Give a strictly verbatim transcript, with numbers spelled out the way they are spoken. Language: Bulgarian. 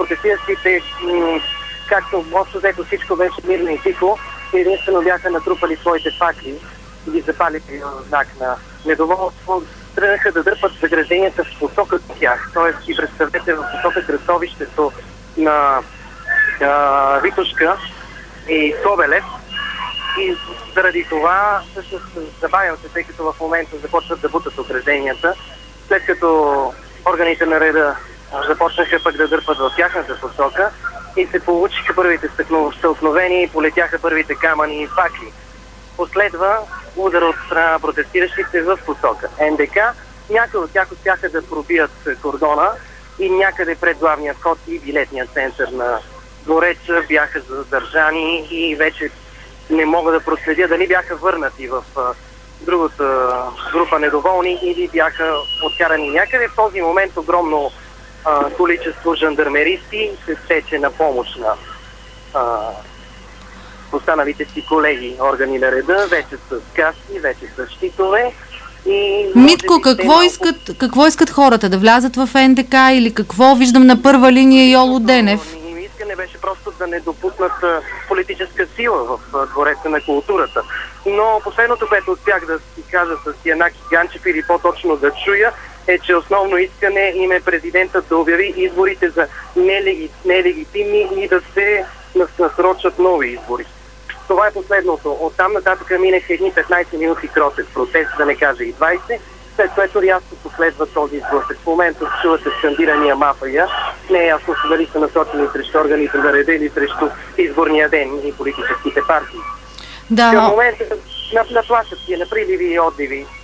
протестиращите, м- както общо взето всичко беше мирно и тихо, единствено бяха натрупали своите факли и ги запалили в знак на недоволство, тръгнаха да дърпат загражденията в посока от тях. Тоест, си представете в посока кръстовището на а, Витошка и Скобелев. И заради това всъщност забавям се, тъй като в момента започват да бутат огражденията. След като органите на реда започнаха пък да дърпат в тяхната посока и се получиха първите стълкновения и полетяха първите камъни и факли. Последва удар от страна протестиращите в посока Н Д К. Някои от тях успяха да пробият кордона и някъде пред главния вход и билетния център на Двореца бяха задържани и вече не мога да проследя дали бяха върнати в а, другата група недоволни или бяха откарани някъде. В този момент огромно а, количество жандармеристи се стече на помощ на а, останалите си колеги, органи на реда, вече с каски, вече с щитове. И Митко, какво, малко... искат, какво искат хората? Да влязат в Н Д К или какво? Виждам на първа линия Йоло Денев. Не беше просто да не допуснат политическа сила в Двореца на културата. Но последното, което успях да си кажа с Янаки Ганчев или по-точно да чуя, е, че основно искане им е президентът да обяви изборите за нелеги... нелегитимни и да се насрочат нови избори. Това е последното. Оттам нататък минаха едни петнайсет минути кротек протест, да не кажа и двайсет, след което рязко последва този сблъсък. В момента чувате скандирания мафия. Не е ясно дали са насочени срещу органите на реда или срещу изборния ден и политическите партии. Да. В момента наплашат си на приливи и отливи